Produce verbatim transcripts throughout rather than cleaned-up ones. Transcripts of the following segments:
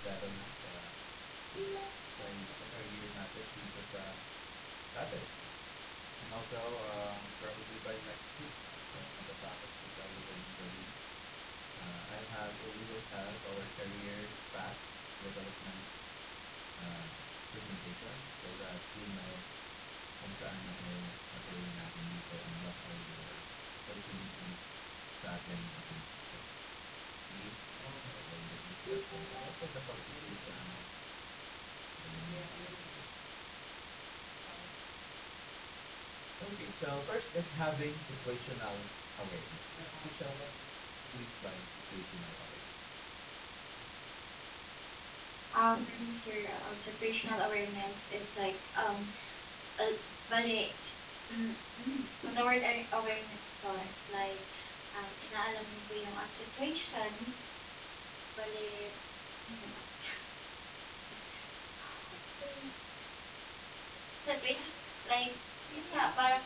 lalo na sa, sa, sa career natin dito sa battery. And also, uh, probably by next week, uh, matatapos na tayo ng gawin. Uh, I'll have, or we will have our career path development uh, presentation so that you know kung saan ako gagawin natin dito and what are your opportunities sa atin ng ating future. See? Oh, all the details and also the qualification. Okay, so first is having situational awareness. Michelle, what do you mean by situational awareness? Um, for me, sir, uh, situational awareness is like, um, uh, bali, mm, mm, when the word a- awareness po, it's like, um, inaalam mo po yung uh, situation, bali, mm, situation, like, yun nga, parang,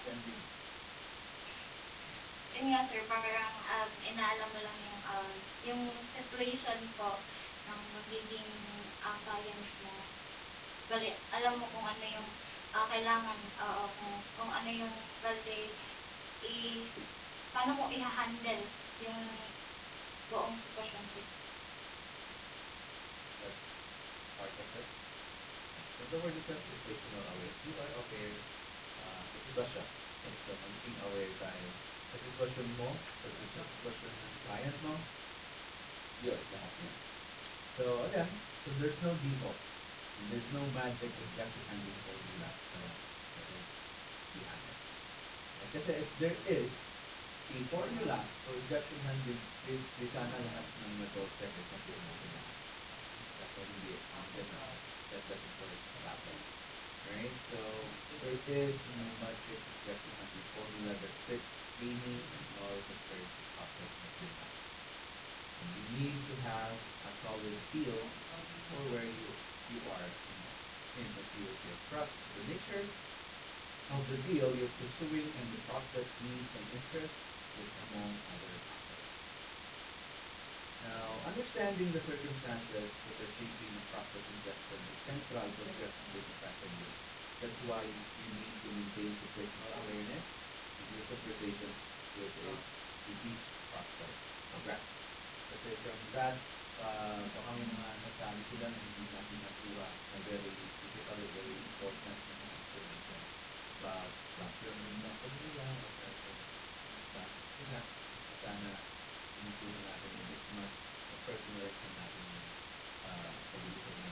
yun nga, sir, parang, um, inaalam mo lang yung, um, yung situation po ng magiging uh, client mo. Bali, alam mo kung ano yung ah, kailangan, oo, kung, kung ano yung bali, i, paano mo i-handle yung buong sitwasyon sir. That's part of it. So the word itself is situational awareness. You are aware uh, sa sitwasyon. So magiging aware tayo sa sitwasyon mo, sa sitwasyon ng client mo, yun, lahat yun. So again, so there's no default. And there's no magic objection handling formula sa sa behind it. And kasi if there is a formula for objection handling, is di sana lahat ng negosyo ay sabihin natin lahat. Kasi hindi, hindi na, that doesn't work that way. Right? So there is no magic objection handling formula that fits any and all the certain topics that you have. And you need to have a solid feel for where you you are in, in the field sales process. The nature of the deal you're pursuing and the prospect's needs and interests is among other factors. Now, understanding the circumstances that are shaping the prospect injection is central to addressing this effectively. That's why you need to maintain situational awareness in your conversations with, a, with each prospect. Correct. Kasi from that, uh, baka may mga